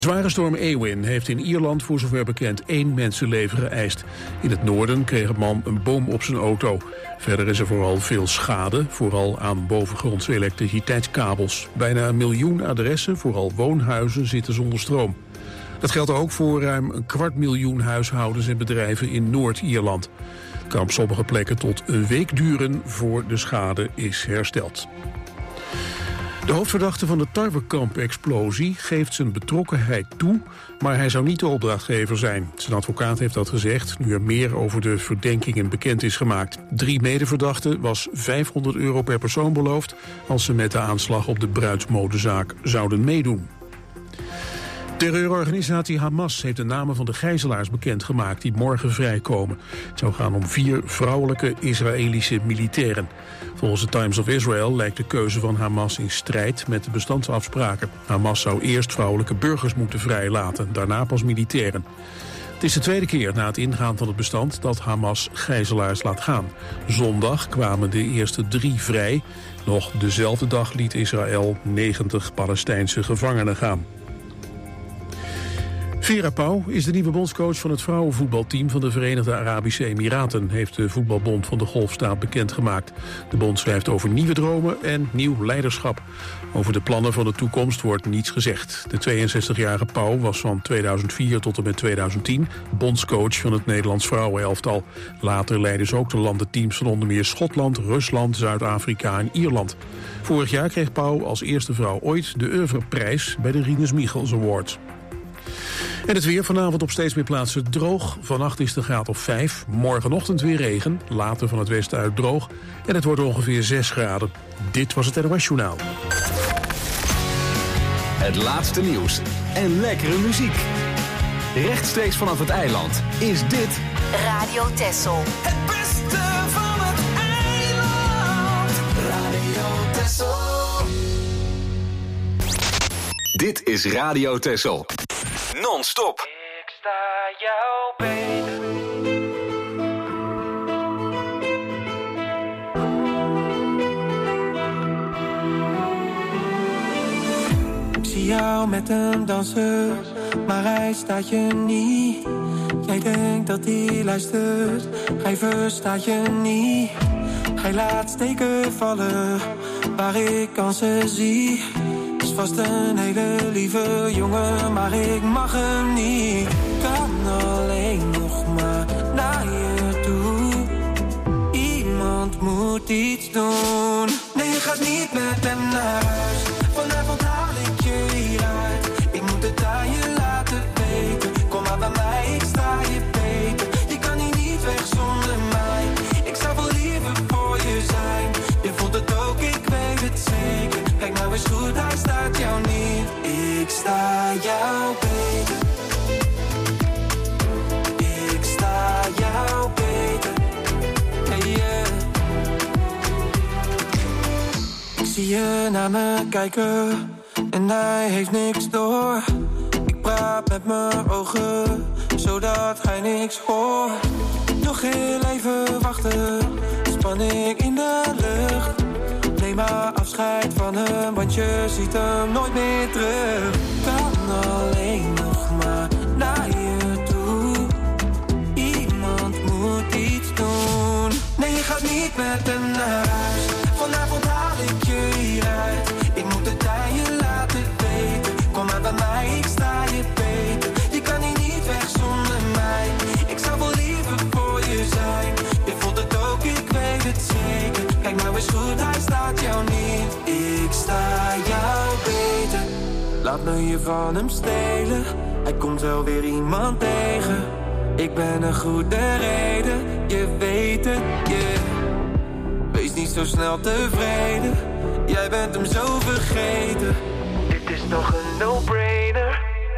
Zware storm Eowyn heeft in Ierland voor zover bekend 1 mensenleven geëist. In het noorden kreeg een man een boom op zijn auto. Verder is er vooral veel schade, vooral aan bovengrondse elektriciteitskabels. Bijna 1 miljoen adressen, vooral woonhuizen, zitten zonder stroom. Dat geldt ook voor ruim 250.000 huishoudens en bedrijven in Noord-Ierland. Het kan op sommige plekken tot een week duren voor de schade is hersteld. De hoofdverdachte van de tarwekamp-explosie geeft zijn betrokkenheid toe, maar hij zou niet de opdrachtgever zijn. Zijn advocaat heeft dat gezegd, nu er meer over de verdenkingen bekend is gemaakt. 3 medeverdachten was €500 per persoon beloofd als ze met de aanslag op de bruidsmodezaak zouden meedoen. Terreurorganisatie Hamas heeft de namen van de gijzelaars bekendgemaakt die morgen vrijkomen. Het zou gaan om 4 vrouwelijke Israëlische militairen. Volgens de Times of Israel lijkt de keuze van Hamas in strijd met de bestandsafspraken. Hamas zou eerst vrouwelijke burgers moeten vrijlaten, daarna pas militairen. Het is de tweede keer na het ingaan van het bestand dat Hamas gijzelaars laat gaan. Zondag kwamen de eerste 3 vrij. Nog dezelfde dag liet Israël 90 Palestijnse gevangenen gaan. Vera Pauw is de nieuwe bondscoach van het vrouwenvoetbalteam van de Verenigde Arabische Emiraten, heeft de voetbalbond van de Golfstaat bekendgemaakt. De bond schrijft over nieuwe dromen en nieuw leiderschap. Over de plannen van de toekomst wordt niets gezegd. De 62-jarige Pauw was van 2004 tot en met 2010 bondscoach van het Nederlands vrouwenelftal. Later leidde ze ook de landenteams van onder meer Schotland, Rusland, Zuid-Afrika en Ierland. Vorig jaar kreeg Pauw als eerste vrouw ooit de Oeuvreprijs bij de Rinus Michels Awards. En het weer vanavond op steeds meer plaatsen droog. Vannacht is de graad of 5. Morgenochtend weer regen. Later van het westen uit droog. En het wordt ongeveer 6 graden. Dit was het NOS Journaal. Het laatste nieuws en lekkere muziek. Rechtstreeks vanaf het eiland is dit Radio Texel. Het beste van het eiland. Radio Texel. Dit is Radio Texel. Non-stop. Ik sta jou beter. Ik zie jou met hem dansen, maar hij staat je niet. Jij denkt dat hij luistert, hij verstaat je niet. Hij laat steken vallen, waar ik kansen zie. Is vast een hele lieve jongen, maar ik mag hem niet. Kan alleen nog maar naar je toe. Iemand moet iets doen. Nee, je gaat niet met hem naar huis. Vanavond haal ik je hieruit. Ik moet het aan je laten weten. Kom maar bij mij, ik sta je beter. Je kan hier niet weg zonder mij. Ik zou wel liever voor je zijn. Je voelt het ook, ik weet het zeker. Kijk nou eens goed, hij staat jou niet. Ik sta jou beter. Ik sta jou beter. Hey, yeah. Ik zie je naar me kijken en hij heeft niks door. Ik praat met mijn ogen, zodat hij niks hoort. Nog heel even wachten, spanning in de lucht. Neem maar afscheid van hem, want je ziet hem nooit meer terug. Kan alleen nog maar naar je toe. Iemand moet iets doen. Nee, je gaat niet met hem naar huis. Vanavond haal ik je hieruit. Ik moet het aan je laten weten. Kom maar bij mij, ik sta je beter. Je kan hier niet weg zonder mij. Ik zou wel liever voor je zijn. Je voelt het ook, ik weet het zeker. Kijk nou eens goed, hij staat jou niet. Ik sta jou beter. Laat me je van hem stelen. Hij komt wel weer iemand tegen. Ik ben een goede reden, je weet het, yeah. Wees niet zo snel tevreden. Jij bent hem zo vergeten. Dit is toch een no-brainer.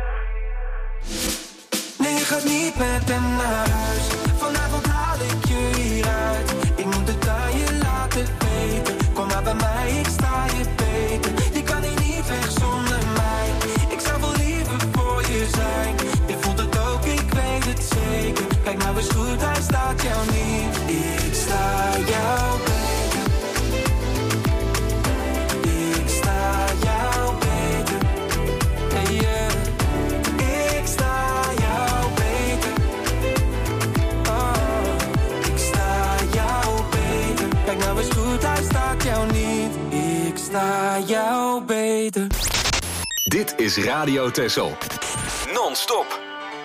Nee, je gaat niet met hem naar huis. Vanavond haal ik je hieruit. Ik moet het aan je laten weten. Kom maar bij mij, ik sta je beter. Je kan hier niet weg zonder mij. Ik zou wel liever voor je zijn. Je voelt het ook, ik weet het zeker. Kijk nou eens goed, hij staat jou niet. Ik sta jou beter. Ik sta jou beter. Hey, yeah. Dit is Radio Texel. Non-stop.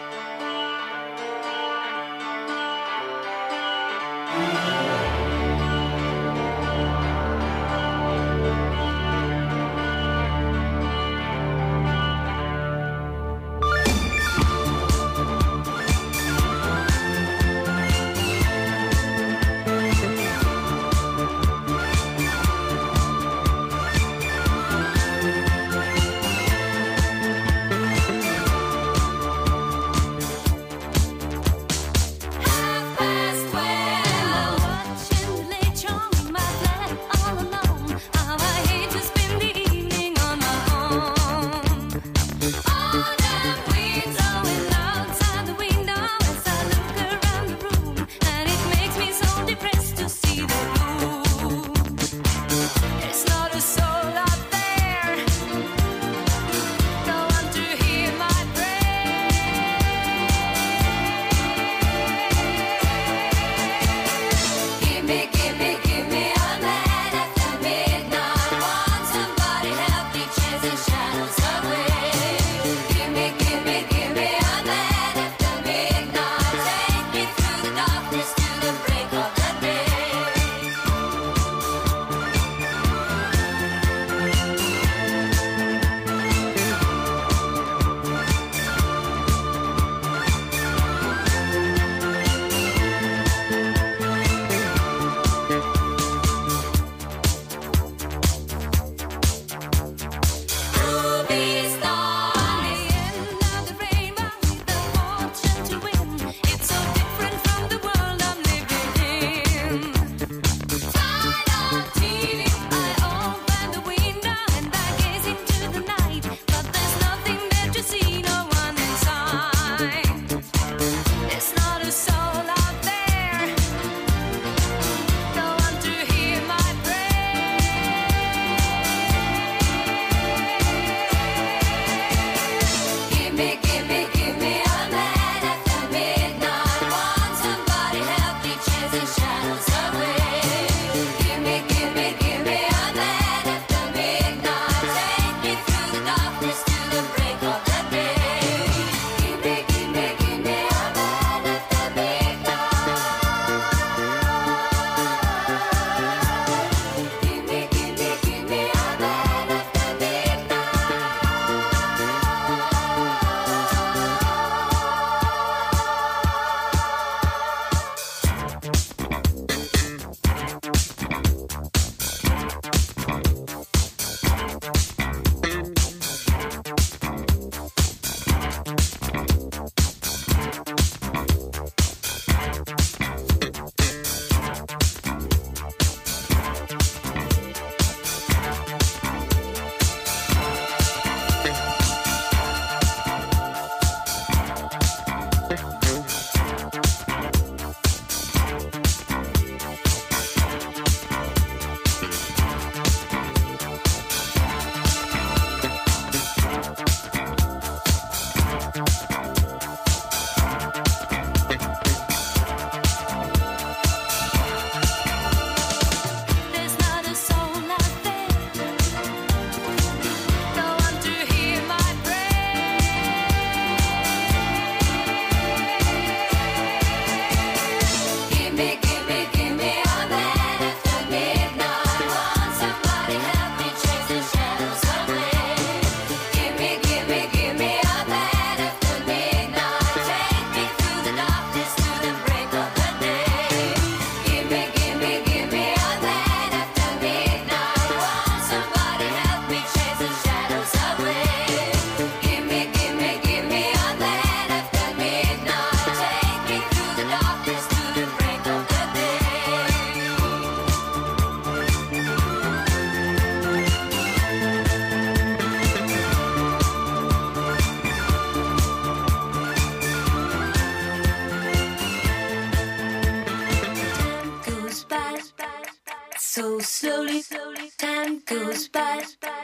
So slowly, time goes by.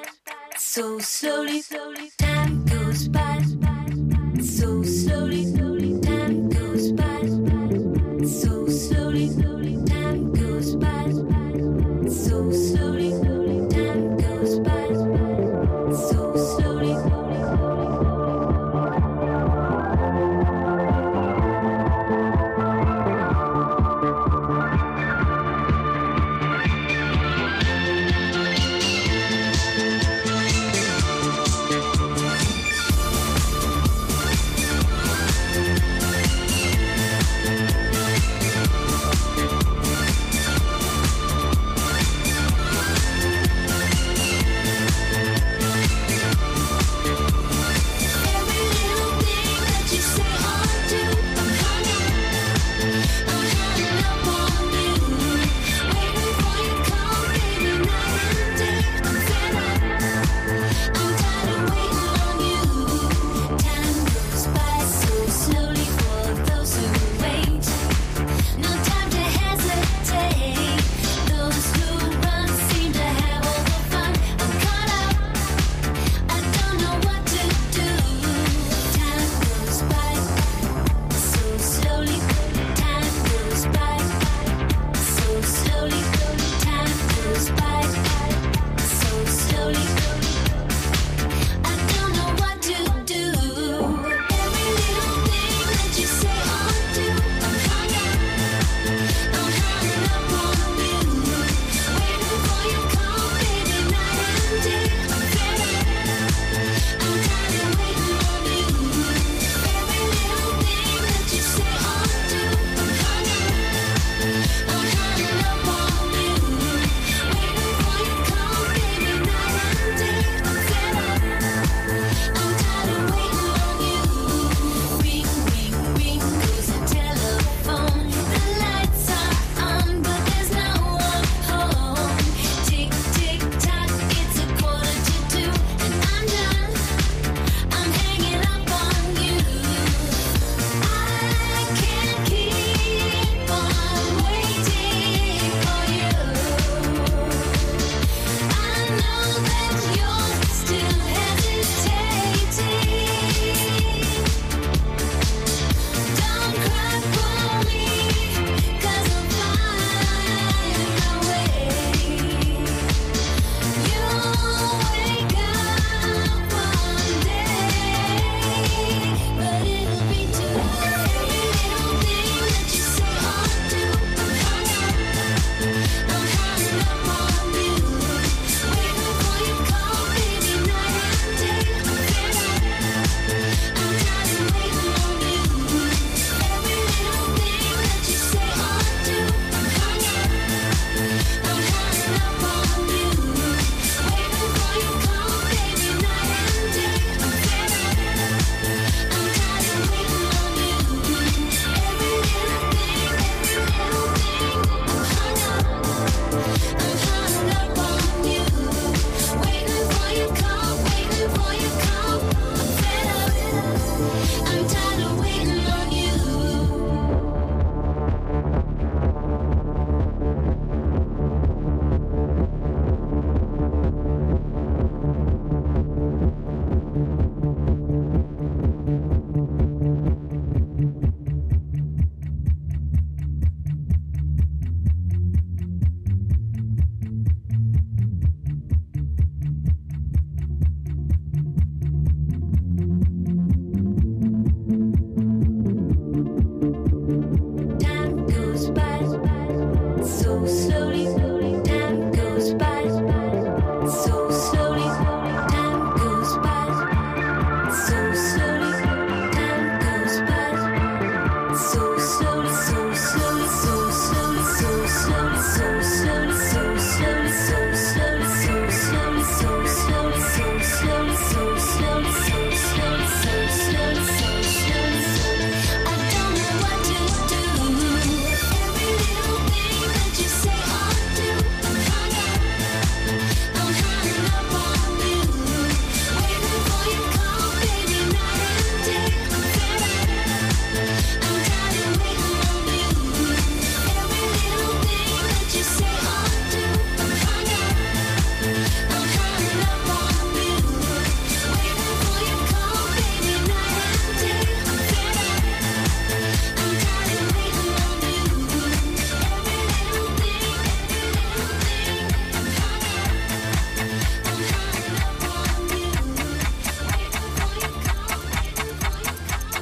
So slowly, time goes by. So slowly, time goes by. So slowly, time goes by. So slowly, time goes by. So slowly.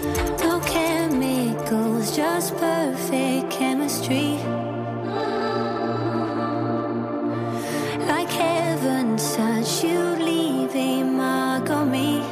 No chemicals, just perfect chemistry. Like heaven's touch, you leave a mark on me.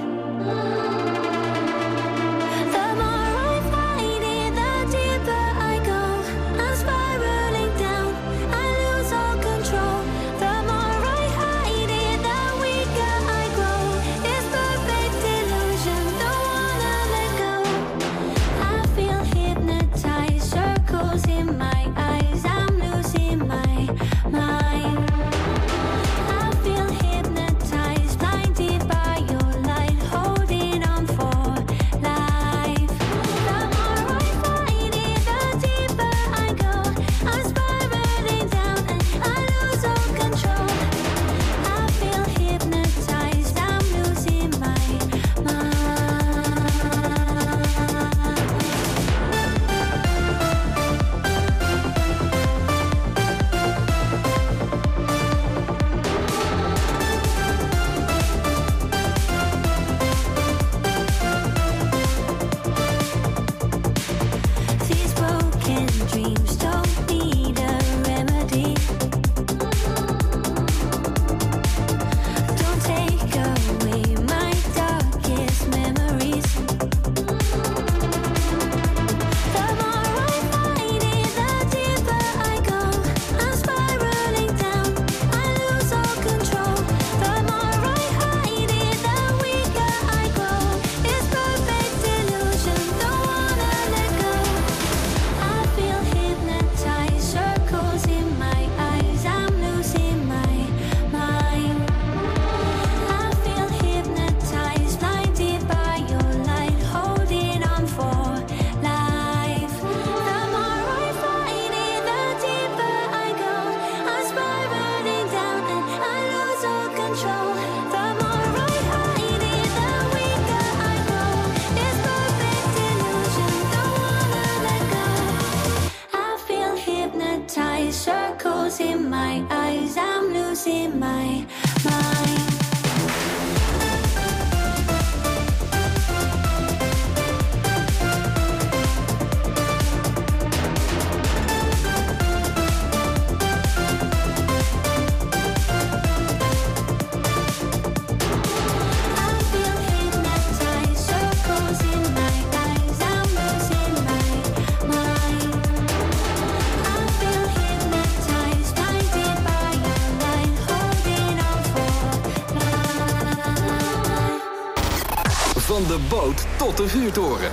Van de boot tot de vuurtoren.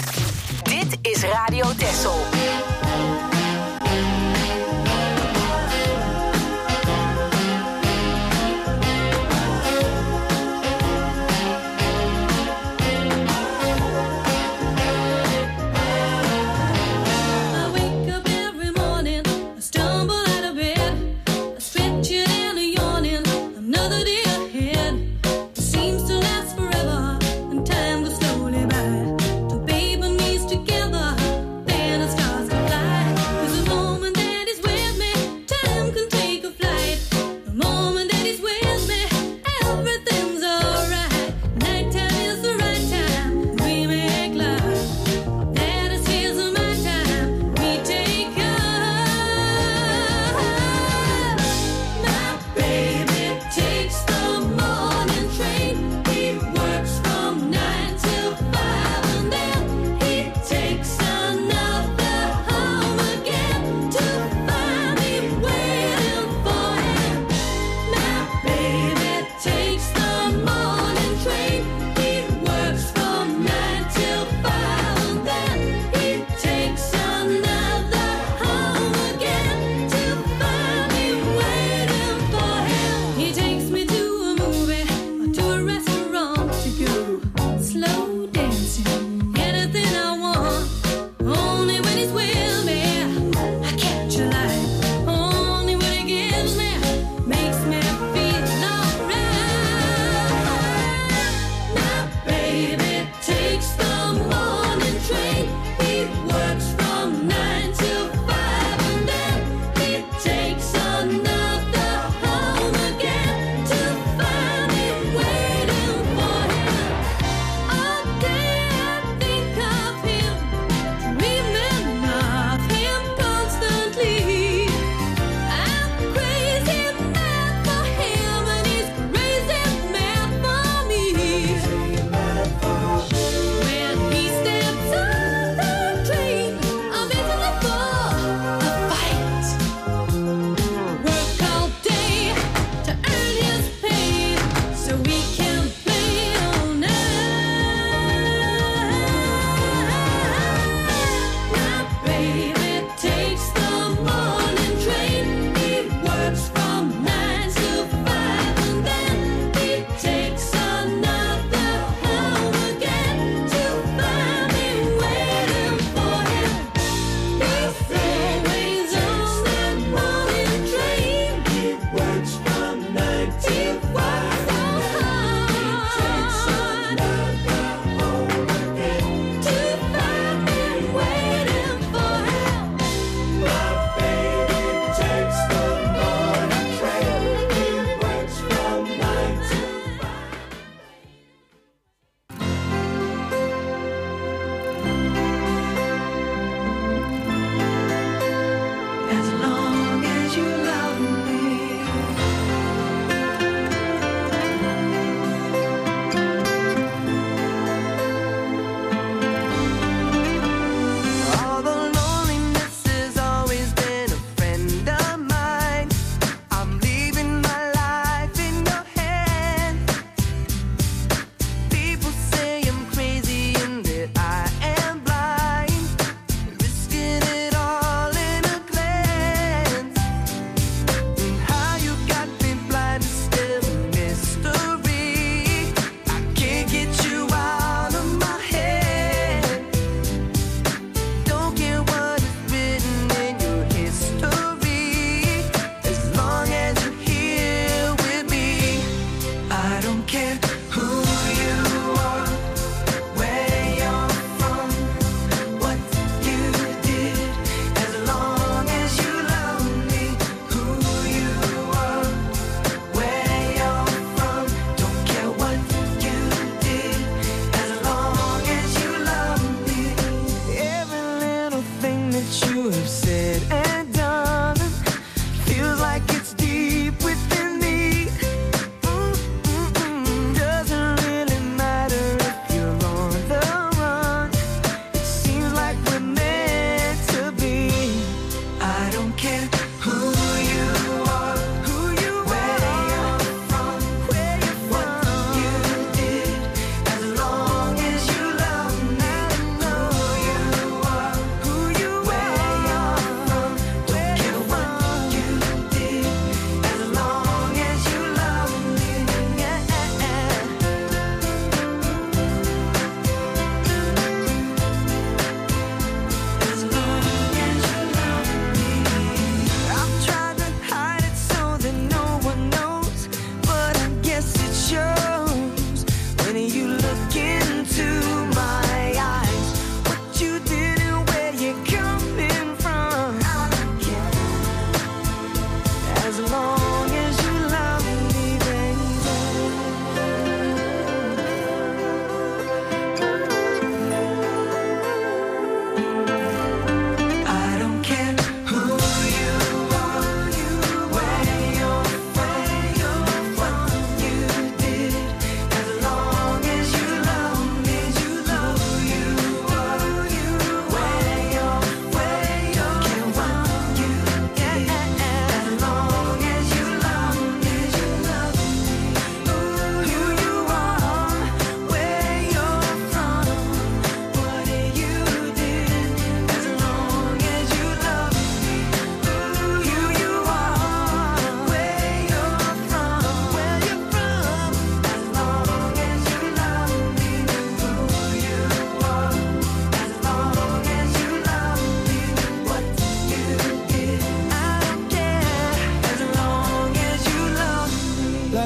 Dit is Radio Texel. Together, then the stars can fly.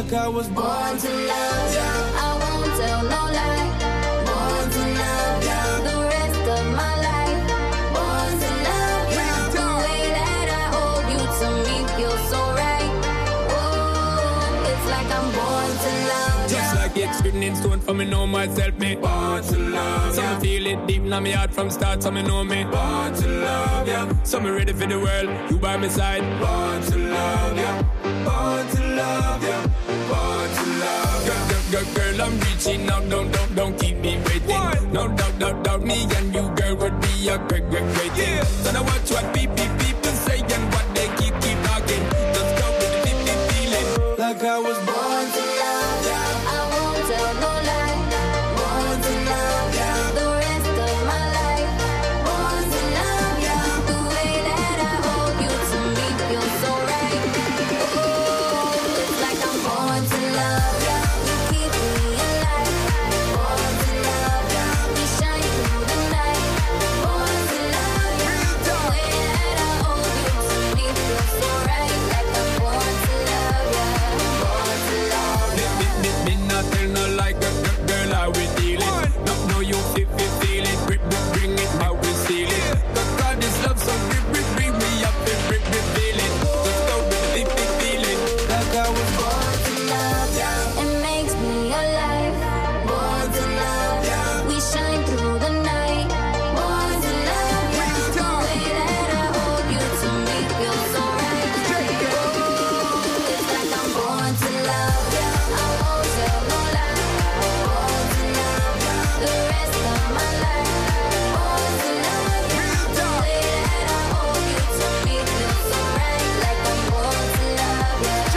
like I was born to love. Yeah. I won't tell no lie. Born to love. Yeah. The rest of my life. Born to love. Yeah. The way that I hold you to me feels so right. Oh, it's like I'm born to love. Just like it's written in stone for me know myself, me born to love. So me feel it deep in my heart from start, so me know me born to love, yeah. So me ready for the world, you by my side. Born to love, yeah. Born to love, yeah. Born to love, yeah. Girl, I'm reaching out, don't keep me waiting. No doubt, me and you, girl, would be a great thing. Yeah. So now watch what people say and what they keep talking. Let's go with the deep feeling. Like I was born to love, yeah. I won't tell no lie. Born to love, yeah. The rest of my life. Born to love, yeah. The way that I hold you to me feels so right. Oh, it's like I'm born to love, yeah. You keep me alive. Born to love, yeah. We shine through the night. Born to love, yeah. The way that I hold you to me feels so right. Like I'm born to love, yeah. Born to love, yeah. Me not tell no like a girl how we deal it. No you feel it, bring it how we seal it. God this love so bring me up and feel it. Let's go with the feeling. Like I was born to love, yeah. It makes me alive. Born to love, yeah. We shine through the night. Born to love, yeah. The way that I hold you to me feels so right. Oh, it's like I'm born to love, yeah. I won't tell no lie. Born to love, yeah. The rest of my life. Born to love, yeah. The way that I hold you to me feels so right. Like I'm born to love, yeah.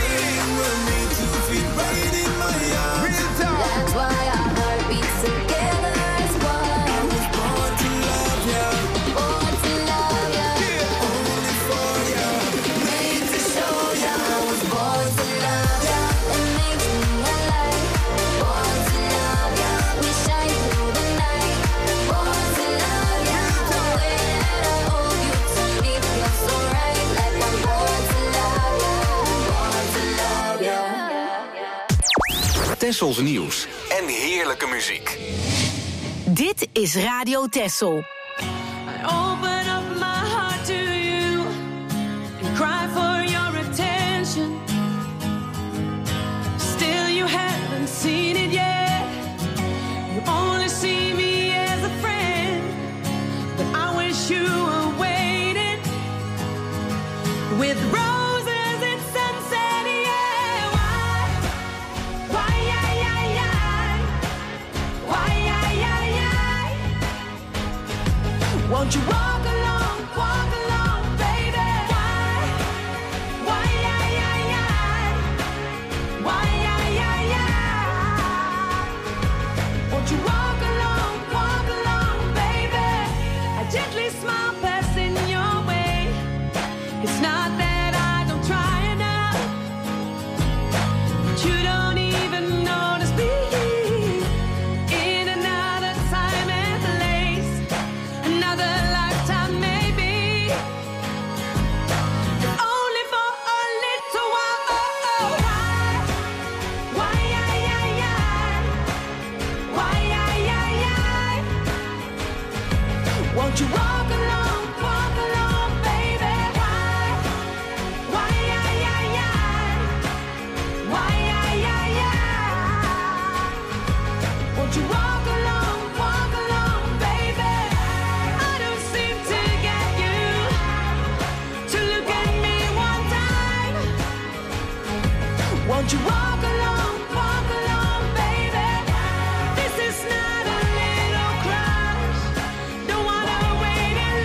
That's why our heart beats together as one. I was born to love, yeah. Born to love, yeah. Only for ya, made to show ya. I was born to love, yeah. It makes me alive. Born to love, yeah. We shine through the night. Born to love, yeah. The way that I hold you to me feels so right. Like I'm born to love, yeah. Born to love, yeah. Tessels nieuws en heerlijke muziek. Dit is Radio Tessel. I open up my heart to you and cry for your attention. Still you haven't seen it yet. You only see me as a friend, but I wish you were waiting with roses and sunset. Yeah, why, yeah. Why, yeah. Won't you walk along, baby? Why, yeah. Why, yeah. Won't you walk along, baby? I gently smile passing your way. It's not that I don't try enough, but you don't even notice me. In another time and place, another lifetime maybe, only for a little while. Oh, why, yeah. Why, yeah. Won't you walk along, baby? Why, yeah. Why, yeah. Won't you walk along, baby? I don't seem to get you to look at me one time. Won't you walk along, baby? This is not a little crush. Don't wanna wait in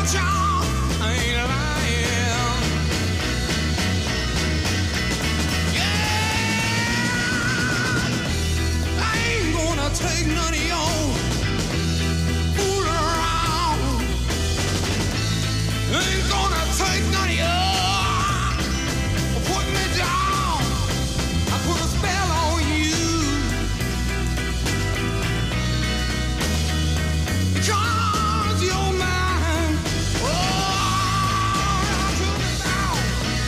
John, I ain't lying. Yeah, I ain't gonna take none of your fool around. Ain't gonna take none of your put me down. I put a spell on you. Cause you're mine. Oh, I took it down.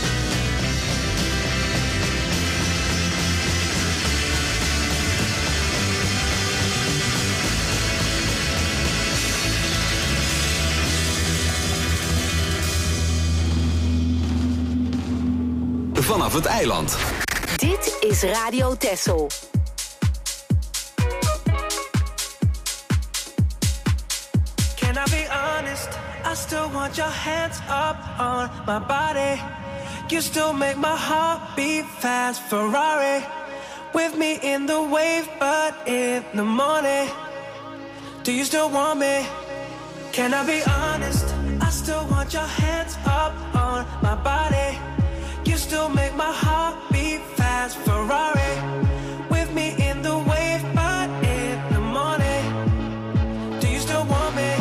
Vanaf het eiland. Dit is Radio Texel. Can I be honest? I still want your hands up on my body. You still make my heart beat fast. Ferrari with me in the wave, but in the morning. Do you still want me? Can I be honest? I still want your hands up on my body. You still make my heart beat fast. Ferrari with me in the wave, but in the morning. Do you still want me?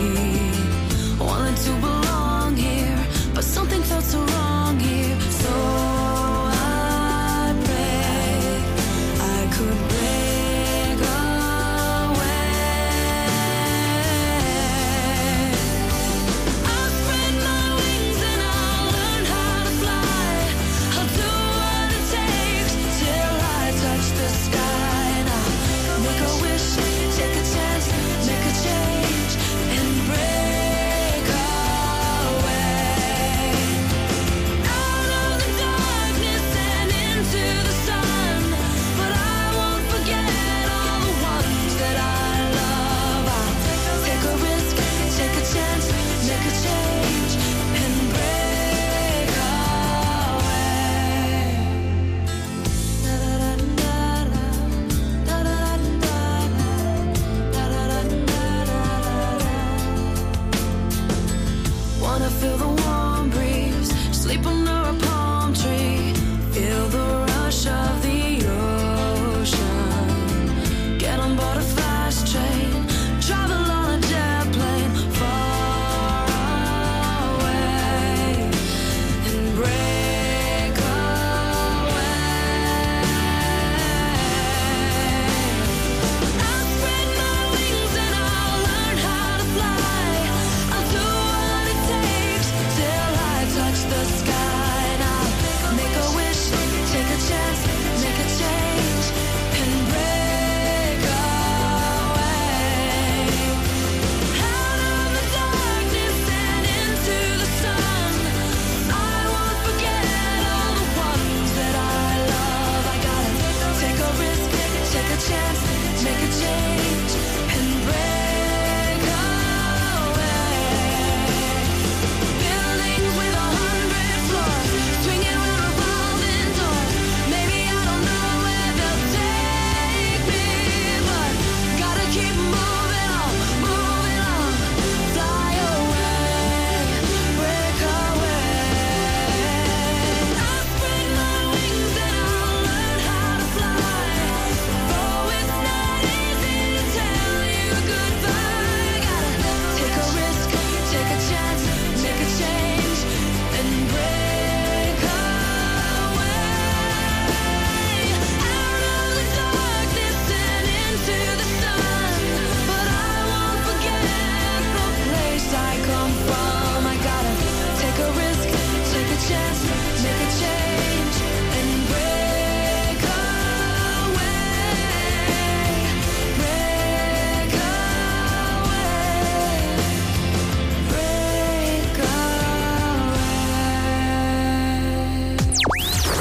So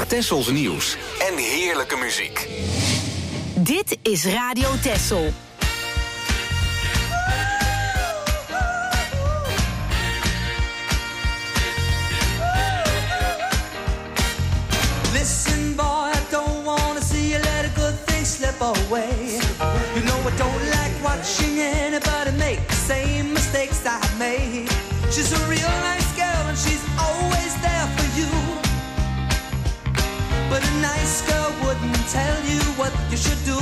Tessels nieuws en heerlijke muziek. Dit is Radio Tessel. Listen, boy, I don't wanna see you let a good thing slip away. You know I don't like watching anybody make the same mistakes I made. She's a real nice girl and she's always there for you. But a nice girl wouldn't tell you what you should do.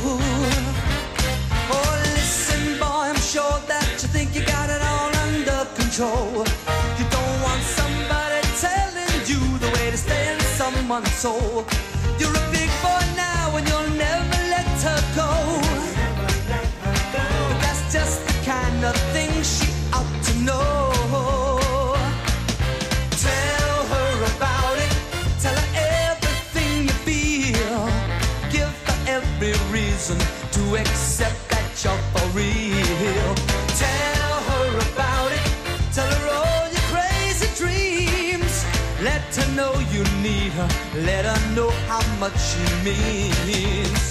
Oh, listen, boy, I'm sure that you think you got it all under control. You don't want somebody telling you the way to stay in someone's soul. You're a big boy now and you'll never let her go. But that's just the kind of thing she ought to know. Tell her about it. Tell her everything you feel. Give her every reason to accept that you're for real. Tell her about it. Tell her all your crazy dreams. Let her know you need her. Let her know how much she means.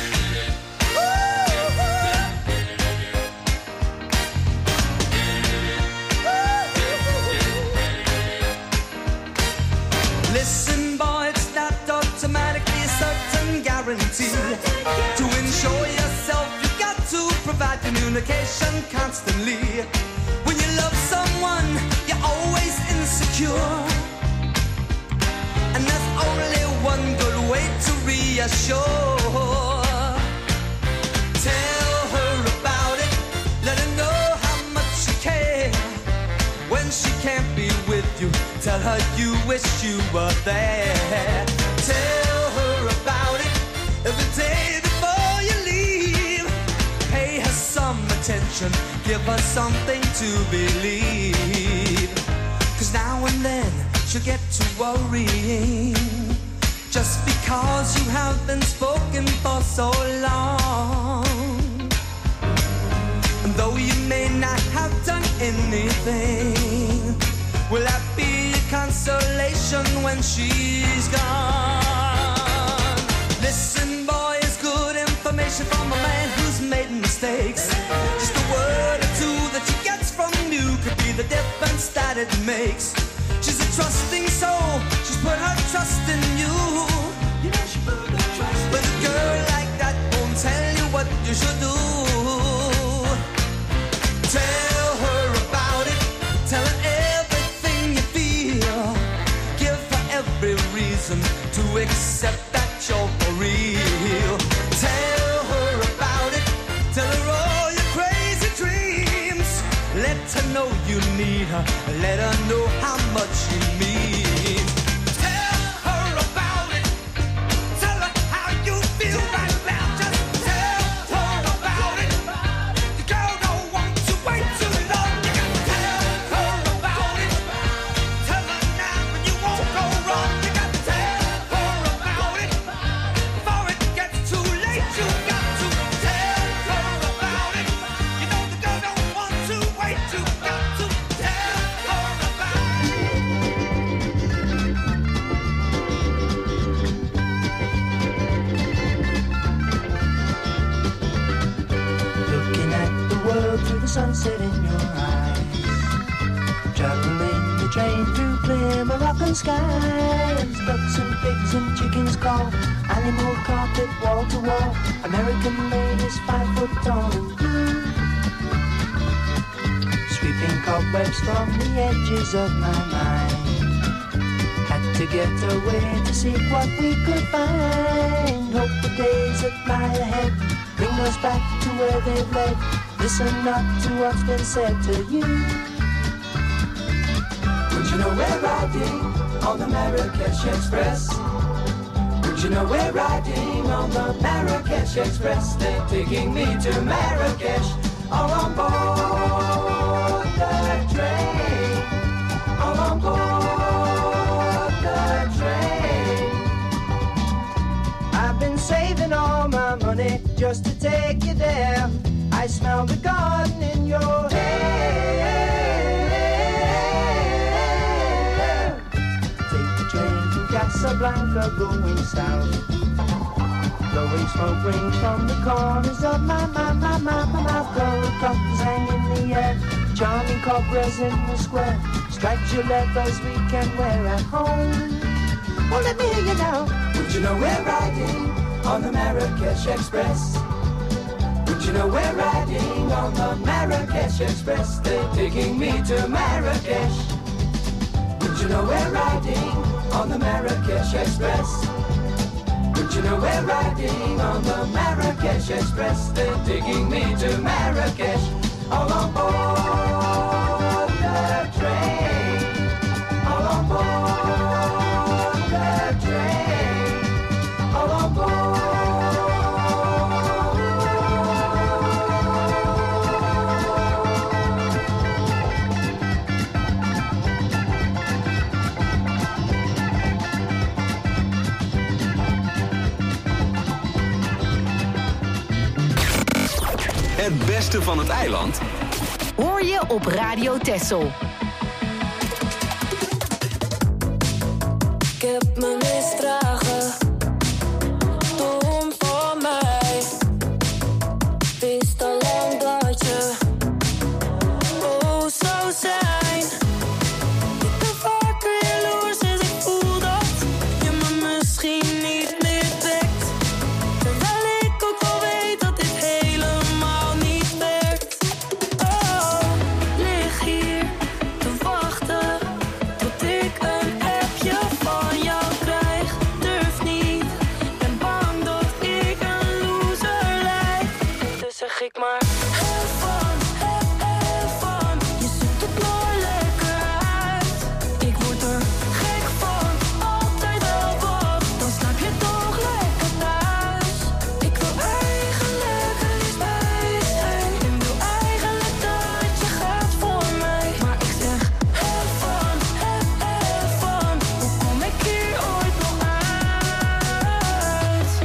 Listen, boy, it's not automatically a certain guarantee. To ensure yourself, you got to provide communication constantly. When you love someone, you're always insecure. And there's only one good way to reassure. Tell her about it. Let her know how much you care. When she can't be with you, tell her you wish you were there. Tell her about it every day before you leave. Pay her some attention, give her something to believe. 'Cause now and then she'll get to worrying, just because you have been spoken for so long. And though you may not have done anything, will that be a consolation when she's gone? Listen, boy, it's good information from a man who's made mistakes. Just a word or two that she gets from you could be the difference that it makes. She's a trusting soul, she's put her trust in you. You know she put her trust in you. But a girl like that won't tell you what you should do. Tell her about it, tell her everything you feel. Give her every reason to accept that you're for real. Tell her about it, tell her all your crazy dreams. Let her know you need her, let her know how much she means. Tell her about it, tell her how you feel right now. Just tell her about it. The girl don't want to wait too long. You gotta tell her about it. Tell her now and you won't go wrong. You gotta tell her about it before it gets too late. You got to tell her about it. You know the girl don't want to wait. You got to tell her about it. Looking at the world through the sunset in your eyes. Traveling the train through clear Moroccan skies. Ducks and pigs and chickens call. Animal carpet wall to wall. American ladies 5 foot tall and blue. Sweeping cobwebs from the edges of my mind. Had to get away to see what we could find. Hope the days that lie ahead bring us back to where they've led. Listen not to what's been said to you. Would you know we're riding on the Marrakesh Express? Would you know we're riding on the Marrakesh Express? They're taking me to Marrakesh, all on board the train. All on board the train. I've been saving all my money just to take you there. I smell the garden in your hair. Take the train from Casablanca going south. Blowing smoke rings from the corners of my mouth. Gold cups hang in the air, charming cobras in the square. Striped Gillettes we can wear at home. Well, let me hear you now. Would you know we're riding on the Marrakesh Express? Would you know we're riding on the Marrakesh Express? They're taking me to Marrakesh. Would you know we're riding on the Marrakesh Express? Would you know we're riding on the Marrakesh Express? They're taking me to Marrakesh. All on board the train. All on board the train. All on board. Het beste van het eiland hoor je op Radio Texel. Ik heb me misdragen, dom van mij. Wist al lang dat je zou zijn. Ik ben vaker jaloers en ik voel dat je me misschien niet meer trekt. Terwijl ik ook al weet dat dit helemaal niet werkt. Oh, lig hier te wachten tot ik een appje van jou krijg. Durf niet, ben bang dat ik een loser lijk. Dus zeg ik maar, have fun, have fun. Je zoekt het maar lekker uit. Ik word er gek van, altijd wel wat. Dan slaap je toch lekker thuis. Ik wil eigenlijk er eens bij zijn. En wil eigenlijk dat je gaat voor mij. Maar ik zeg, have fun, have fun. Hoe kom ik hier ooit nog uit?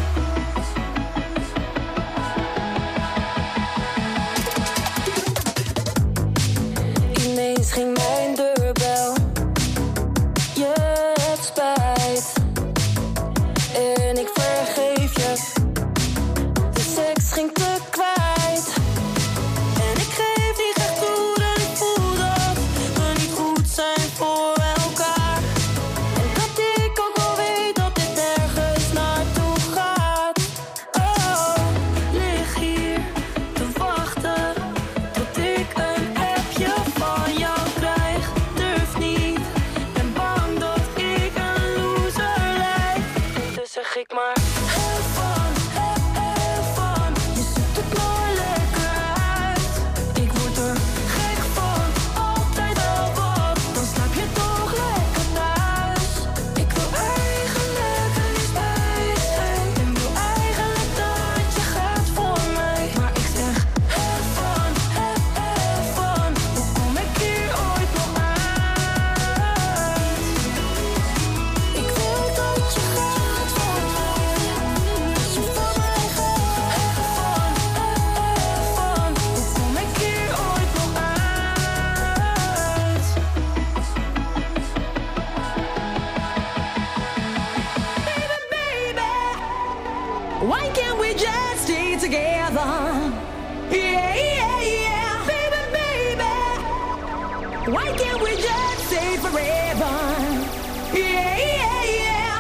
Ineens ging mijn deurbel. Je hebt spijt. En ik vergeef je. De seks ging te kwijt. En ik geef niet echt toe dat ik voel dat we niet goed zijn voor elkaar. En dat ik ook wel weet dat dit ergens naartoe gaat. Oh, lig hier te wachten tot ik een appje van jou krijg. Durf niet, ben bang dat ik een loser lijk. Dus zeg ik maar, have fun, have fun. Je zoekt het maar lekker uit. Ik word er gek van, altijd wel wat. Dan slaap je toch lekker thuis. Ik wil eigenlijk er eens bij zijn. En wil eigenlijk dat je gaat voor mij. Maar ik zeg, have fun, have fun. Hoe kom ik hier ooit nog uit? Ik wil dat je gaat voor mij. Dat je van mij gaat. Have fun, hoe kom ik hier ooit nog uit? Baby, why can't we just stay together? Yeah, yeah, yeah. Baby, why can't we just stay forever? Yeah, yeah, yeah.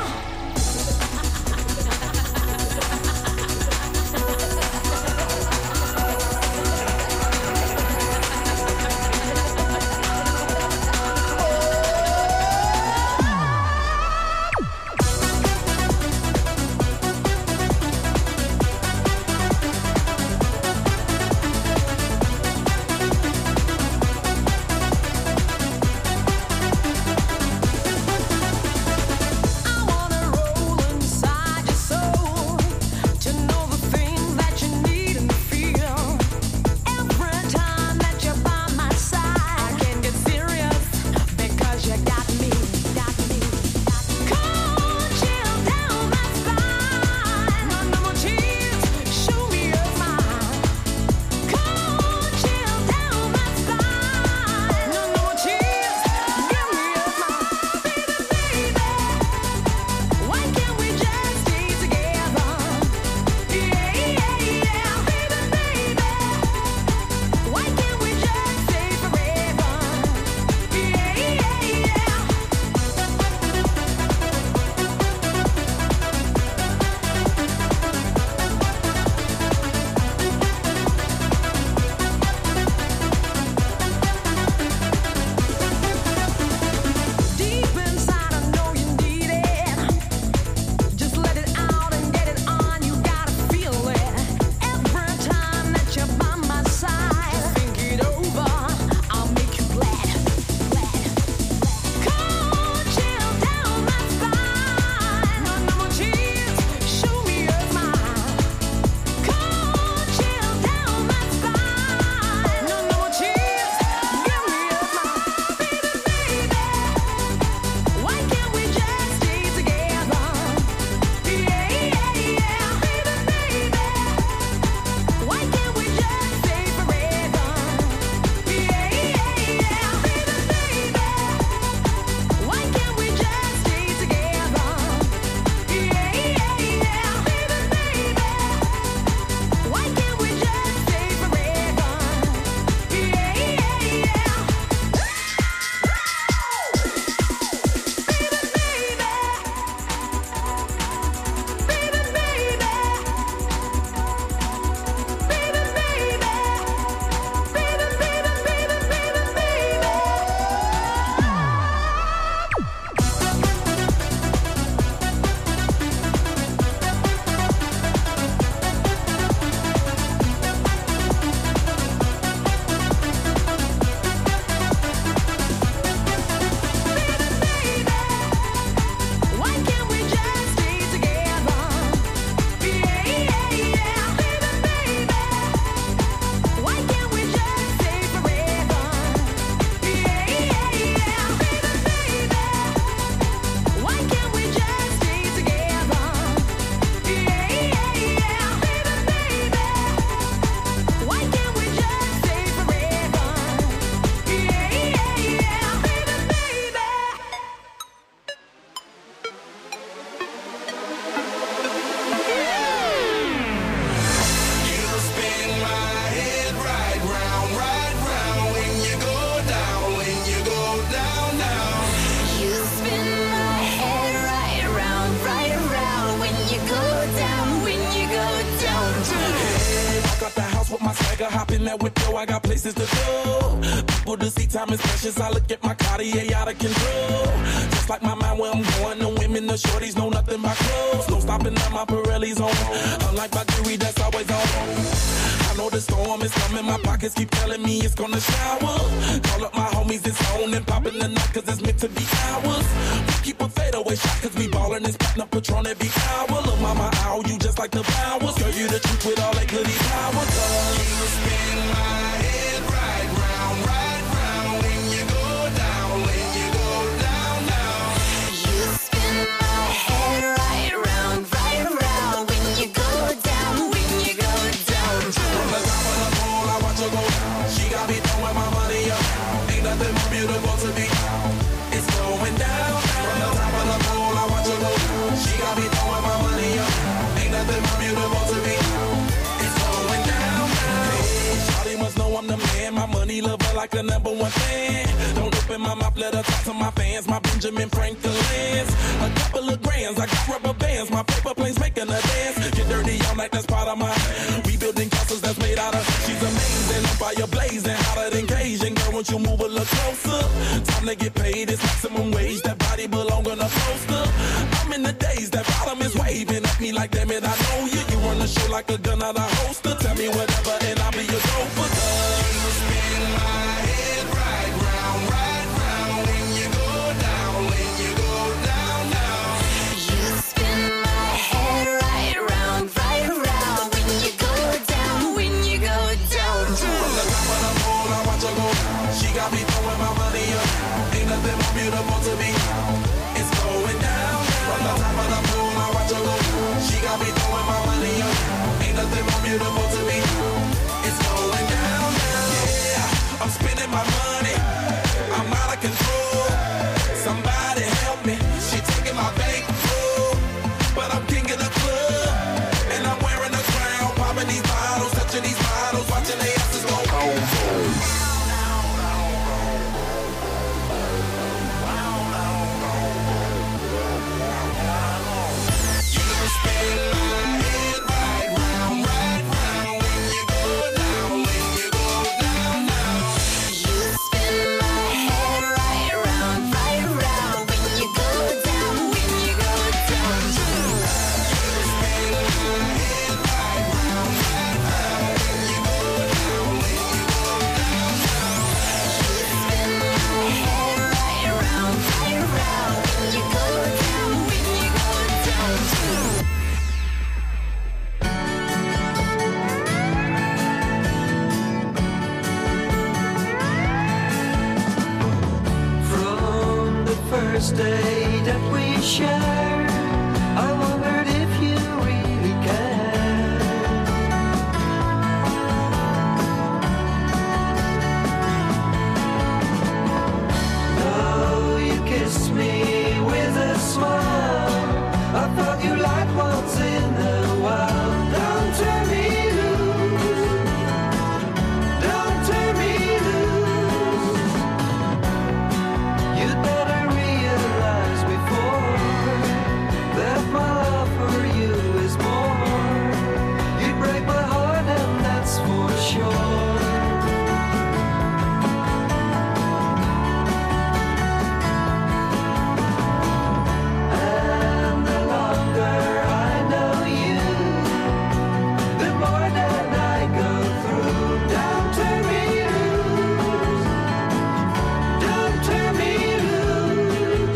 in that whip, yo, I got places to go. People to see, time is precious. I look at my Cartier out of control. Just like my mind where I'm going, the women, the shorties know nothing but clothes. No stopping at my Pirelli's on. Unlike my jewelry, that's always on. I know the storm is coming, my pockets keep telling me it's gonna shower. Call up my homies, it's on and popping the night cause it's meant to be ours. We keep a fadeaway shot cause we ballin' and spittin' up Patron every hour. Look mama, ow, you just like the powers. Girl, you the truth with all that goody power. You spin my head right round when you go down, when you go down, down. You spin my head right round when you go down, when you go down. From the top of the pole, I watch her go down. She got me throwing my money up. Ain't nothing more beautiful to me. It's going down. From the top of the pole, I watch her go down. She got me throwing my money up. Ain't nothing more beautiful to me. It's going down. Hey, shawty must know I'm the man. My money lover like a number one fan. Don't open my mouth, let her talk to my fans. My Benjamin Franklin's. A couple of grands, I got rubber bands. My paper planes making a dance. Get dirty all night, that's part of my. We building castles that's made out of. She's amazing, on fire blazing, hotter than Cajun. Girl, won't you move a little closer? Time to get paid, it's maximum wage. That body belong on a poster. I'm in the days, that bottom is waving at me like, damn it, I know you. You run the show like a gun out of holster. Tell me whatever and I'll be your gopher. You spin my head right round when you go down, when you go down, down. You spin my head right round when you go down, when you go down. From the top of the pole, I watch her go down. She got me throwing my money up. Ain't nothing more beautiful to me. It's going down. From the top of the pole, I watch her go down. She got me throwing my money up. Ain't nothing more beautiful to me. It's going down. Yeah, I'm spending my money. I'm out of control. Somebody help me. She taking my bankroll, but I'm king of the club, and I'm wearing a crown, popping these bottles, touching these models, watching their asses go boom, boom. You spin my head right round when you go down, when you go down, down. You spin my head right round when you go down, when you go down. You spin my head right round when you go down, when you go down, down. You spin my head right round when you go down, when you go down. From the first day that we shared, I wondered if you really cared. Though you kissed me with a smile, I thought you liked once in a while. Don't turn me loose. Don't turn me loose. You'd better realize before that my love for you is more. You'd break my heart and that's for sure. And the longer I know you, the more that I go through. Don't turn me loose. Don't turn me loose.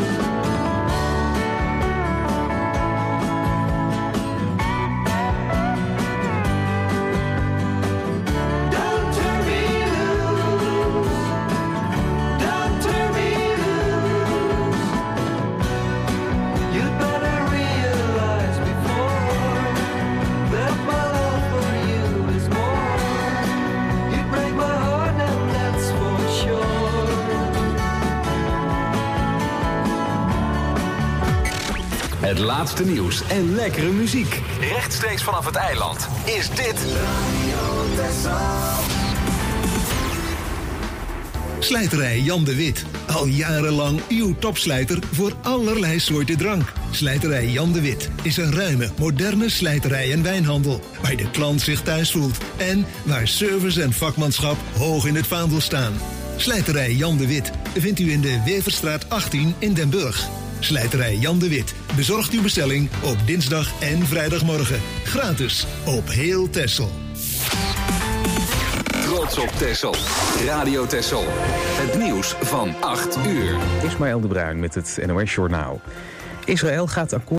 Don't turn me loose. Don't turn me loose. You'd better realize before that my love for you is more. You'd break my heart and that's for sure. Het laatste nieuws en lekkere muziek. Rechtstreeks vanaf het eiland is dit... Slijterij Jan de Wit. Al jarenlang uw topslijter voor allerlei soorten drank. Slijterij Jan de Wit is een ruime, moderne slijterij en wijnhandel, waar de klant zich thuis voelt en waar service en vakmanschap hoog in het vaandel staan. Slijterij Jan de Wit vindt u in de Weverstraat 18 in Den Burg. Slijterij Jan de Wit bezorgt uw bestelling op dinsdag en vrijdagmorgen. Gratis op heel Texel. Trots op Texel. Radio Texel. Het nieuws van 8 uur. Ismaël de Bruin met het NOS Journaal. Israël gaat akkoord